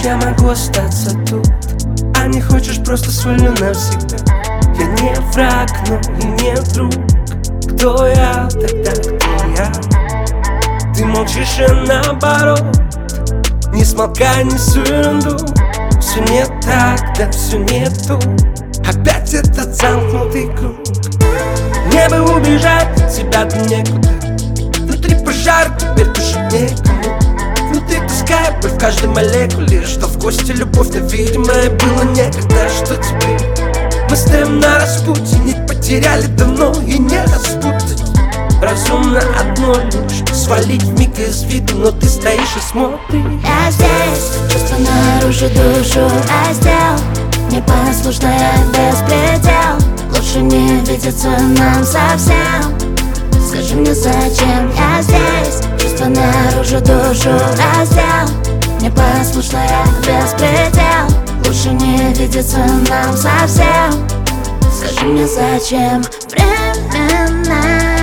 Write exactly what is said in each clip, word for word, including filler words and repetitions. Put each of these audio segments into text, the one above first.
я могу остаться тут, а не хочешь, просто свалю навсегда. Я не враг, но и не друг. Кто я, тогда кто я? Ты молчишь и наоборот, не смолкай, не всю ерунду. Все не так, да все не то. Опять этот замкнутый круг. Мне бы убежать от тебя, да некуда. Внутри пожар, теперь дышать некому. Внутри тоска и боль в каждой молекуле. Что в кости любовь невидимая было некогда. Что теперь? Мы стоим на распутье, нить потеряли давно и не распутать. Разумно одно лишь свалить вмиг из виду, но ты стоишь и смотришь. Я здесь, чувства наружу, душу раздел. Непослушная беспредел. Лучше не видеться нам совсем. Скажи мне, зачем я здесь? Чувства наружу, душу раздел. Непослушная беспредел. Лучше не видеться нам совсем. Скажи мне, зачем? Временная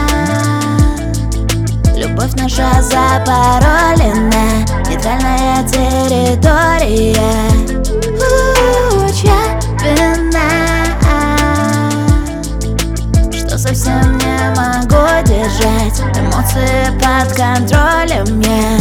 любовь наша запаролена. Нейтральная территория. У, чья вина, что совсем не могу держать эмоции под контролем я.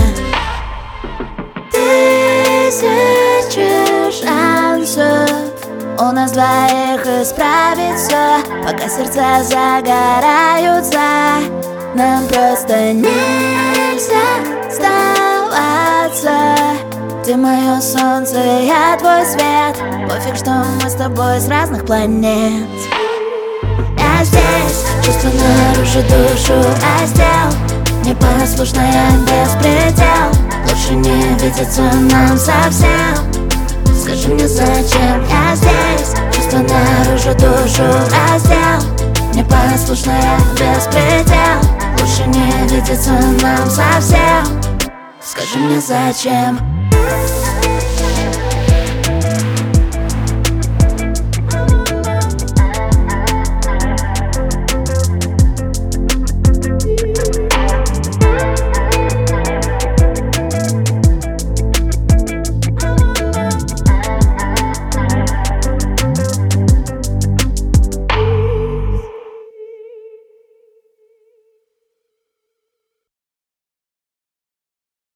Тысячи шансов у нас двоих исправить все, пока сердца загораются. Нам просто нельзя сдаваться. Ты мое солнце, я твой свет. Пофиг, что мы с тобой с разных планет. Я здесь, чувства наружу, душу раздел. Непослушная беспредел. Лучше не видеться нам совсем. Скажи мне, зачем я здесь? Чувства наружу, душу раздел. Непослушная беспредел. Лучше не видеться нам совсем. Скажи мне, зачем?